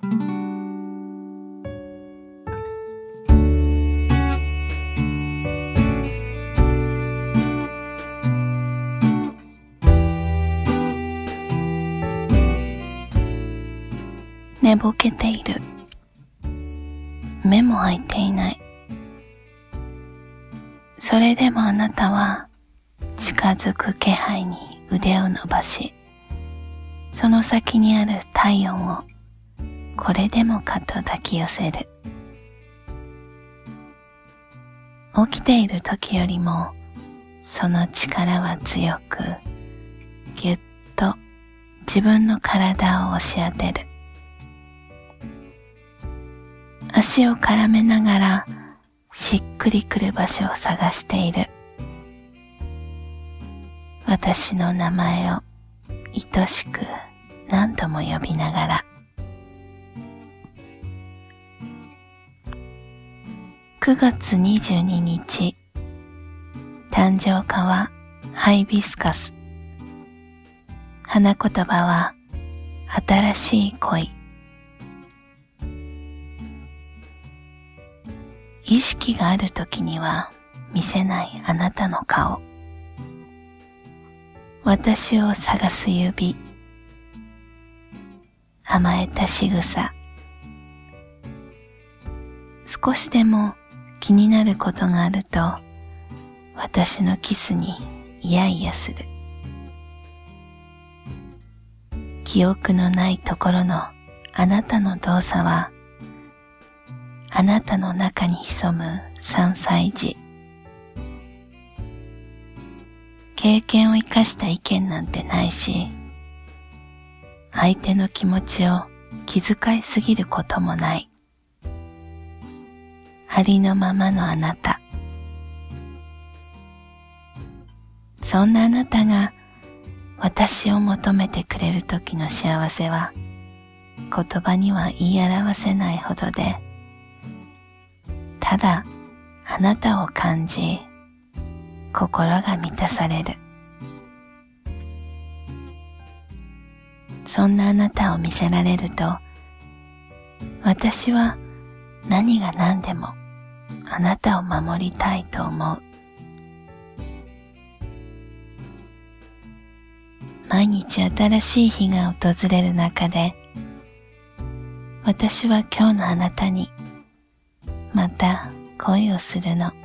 寝ぼけている。目も開いていない。それでもあなたは近づく気配に腕を伸ばし、その先にある体温をこれでもかと抱き寄せる。起きている時よりもその力は強く、ぎゅっと自分の体を押し当てる。足を絡めながらしっくりくる場所を探している。私の名前を愛しく何度も呼びながら。9月22日、誕生花はハイビスカス。花言葉は新しい恋。意識があるときには見せないあなたの顔。私を探す指。甘えた仕草。少しでも気になることがあると、私のキスにイヤイヤする。記憶のないところのあなたの動作は、あなたの中に潜む3歳児。経験を生かした意見なんてないし、相手の気持ちを気遣いすぎることもない。ありのままのあなた。そんなあなたが私を求めてくれる時の幸せは、言葉には言い表せないほどで、ただあなたを感じ、心が満たされる。そんなあなたを見せられると、私は何が何でもあなたを守りたいと思う。毎日新しい日が訪れる中で、私は今日のあなたにまた恋をするの。